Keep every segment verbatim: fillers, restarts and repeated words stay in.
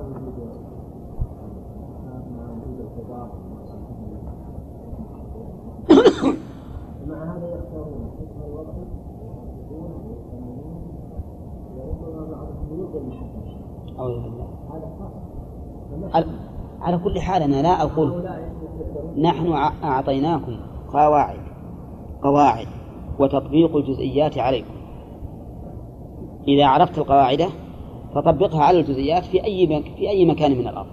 على كل حال أنا لا أقول نحن أعطيناكم قواعد قواعد وتطبيق الجزئيات عليكم. إذا عرفت القواعد فطبقها على الجزئيات في أي في أي مكان من الأرض.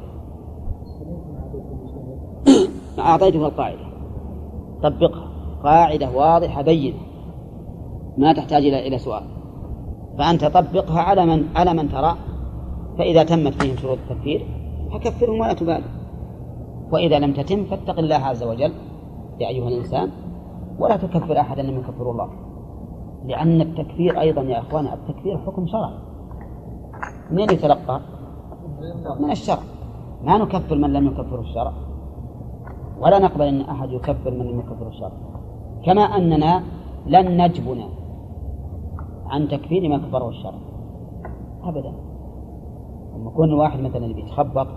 أعطيتك القاعدة طبقها، قاعدة واضحة بينة ما تحتاج إلى إلى سؤال، فأنت طبقها على من على من ترى، فإذا تمت فيهم شروط التكفير فكفرهم ولا تبالي، وإذا لم تتم فاتق الله عز وجل يا أيها الإنسان ولا تكفر أحدا لم يكفر الله، لأن التكفير أيضا يا أخوان التكفير حكم شرعي. من يتلقى؟ من الشرع. ما نكفر من لم يكفر الشرع، ولا نقبل أن أحد يكفر من لم يكفر الشرع، كما أننا لن نجبنا عن تكفير ما كفره الشرع أبدا. لما يكون واحد مثلا اللي بيتخبط،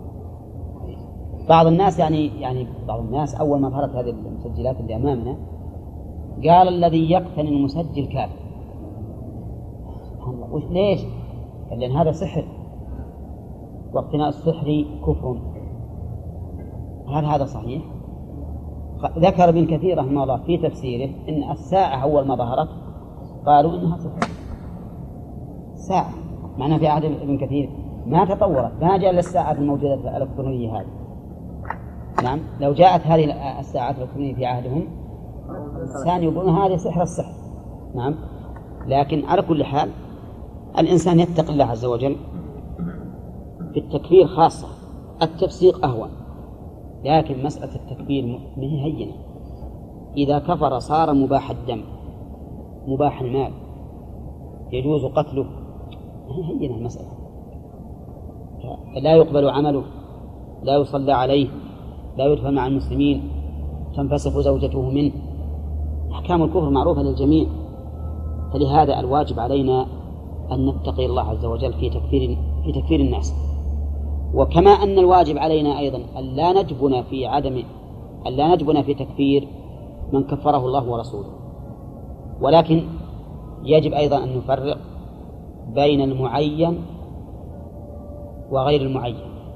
بعض الناس يعني يعني بعض الناس أول ما ظهرت هذه المسجلات اللي أمامنا قال الذي يقتني المسجل كافر. وش ليش؟ قال لأن هذا سحر، واقتناء السحر كفر. هل هذا صحيح؟ ذكر ابن كثير رحمه الله في تفسيره إن الساعة أول ما ظهرت قالوا إنها سحر. ساعة معناها في عهد ابن كثير ما تطورت، ما جاء للساعات الموجودة الإلكترونية هذه. نعم، لو جاءت هذه الساعات الإلكترونية في عهدهم الإنسان يقولون هذا سحر السحر. نعم، لكن على كل حال الإنسان يتقي الله عز وجل في التكفير خاصة. التفسيق أهون، لكن مسألة التكفير ما هي هينة. إذا كفر صار مباح الدم مباح المال يجوز قتله، ما هي هينة المسألة. لا يقبل عمله، لا يصلى عليه، لا يدفن مع المسلمين، تنفسخ زوجته منه. أحكام الكفر معروفة للجميع، فلهذا الواجب علينا أن نتقي الله عز وجل في تكفير في تكفير الناس. وكما أن الواجب علينا أيضا أن لا نجبن في عدم أن لا نجبن في تكفير من كفره الله ورسوله، ولكن يجب أيضا أن نفرق بين المعين وغير المعين.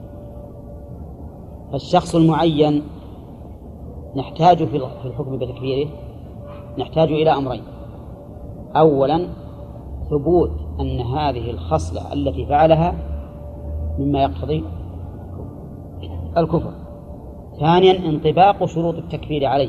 فالشخص المعين نحتاج في الحكم بتكفيره نحتاج إلى أمرين: أولا ثبوت أن هذه الخصلة التي فعلها مما يقتضي الكفر، ثانيا انطباق شروط التكفير عليه،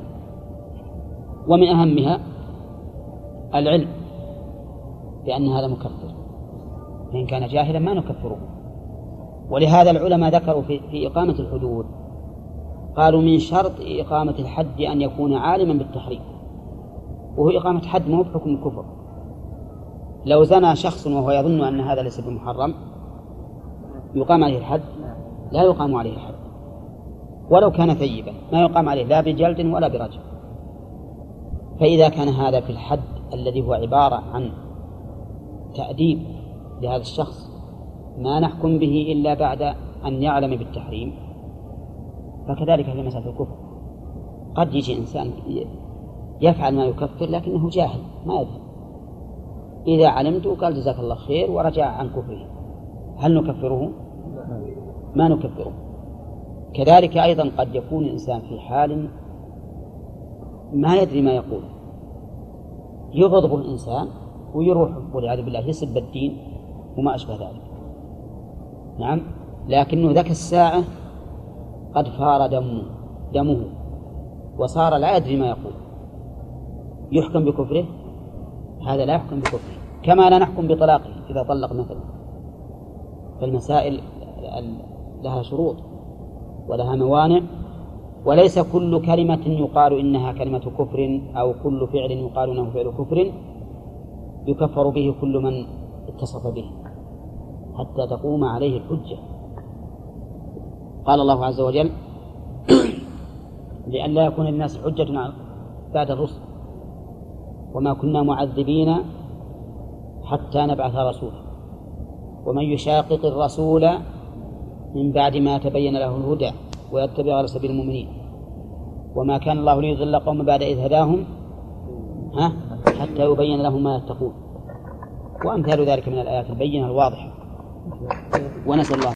ومن أهمها العلم بأن هذا مكفر، فإن كان جاهلا ما نكفره. ولهذا العلماء ذكروا في, في إقامة الحدود قالوا من شرط إقامة الحد أن يكون عالما بالتحريم، وهو إقامة حد مو بحكم الكفر. لو زنى شخص وهو يظن أن هذا ليس بمحرم يقام عليه الحد؟ لا يقام عليه الحد، ولو كان ثيبا ما يقام عليه لا بجلد ولا برجم. فإذا كان هذا في الحد الذي هو عبارة عن تأديب لهذا الشخص ما نحكم به إلا بعد أن يعلم بالتحريم، فكذلك في مسألة الكفر قد يجي إنسان يفعل ما يكفر لكنه جاهل ما يدري، إذا علمته قال جزاك الله خير ورجع عن كفره، هل نكفره؟ ما نكفره. كذلك أيضا قد يكون الإنسان في حال ما يدري ما يقول، يغضب الإنسان ويروح والعياذ بالله يسب الدين وما أشبه ذلك. نعم، لكنه ذاك الساعة قد فار دمه دمه وصار لا يدري ما يقول، يحكم بكفره؟ هذا لا يحكم بكفره، كما لا نحكم بطلاقه إذا طلق مثلا. فالمسائل لها شروط ولها موانع، وليس كل كلمة يقال إنها كلمة كفر أو كل فعل يقال إنه فعل كفر يكفر به كل من اتصف به حتى تقوم عليه الحجة. قال الله عز وجل: لئلا يكون الناس حجة بعد الرسل وما كنا معذبين حتى نبعث رسولا ومن يشاقق الرسول من بعد ما تبين له الهدى ويتبع غير سبيل المؤمنين وما كان الله ليضل قوم بعد إذ هداهم ها حتى يبين لهم ما يتقون وأمثال ذلك من الآيات البينة الواضحة ونسأل الله